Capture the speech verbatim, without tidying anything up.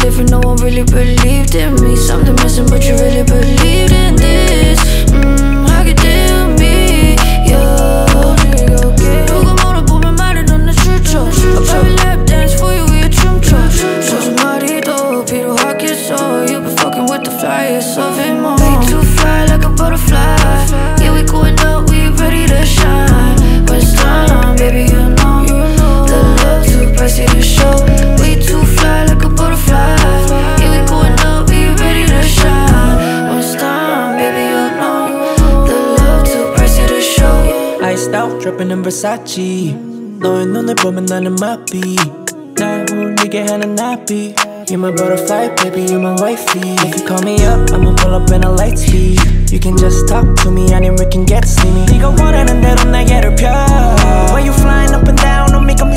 different, no one really believed in me. Something missing, but you really believed in this. Mmm, how could deal with me, yeah. 누가 뭐라 보면 말은 넌 내 출처. A private lap dance for you, we a 춤춰. 무슨 말이 더 필요하겠어. You been fucking with the flyest of him all. We too fly like a butterfly. Yeah, we going up, we ready to shine. When it's time, baby, you know the love too pricey to show. We too fly like a butterfly. Yeah, we going up, we ready to shine. When it's time, baby, you know the love too pricey to show. Iced out, dripping in Versace. 너의 눈을 보면 나는 마비. 날 울리게 하는 나비. You're my butterfly, baby, you're my wifey. If you call me up, I'ma pull up in a light speed. You can just talk to me, 아님 we can get steamy. 네가 원하는 대로 날개를 펴. When you flying up and down, don't make a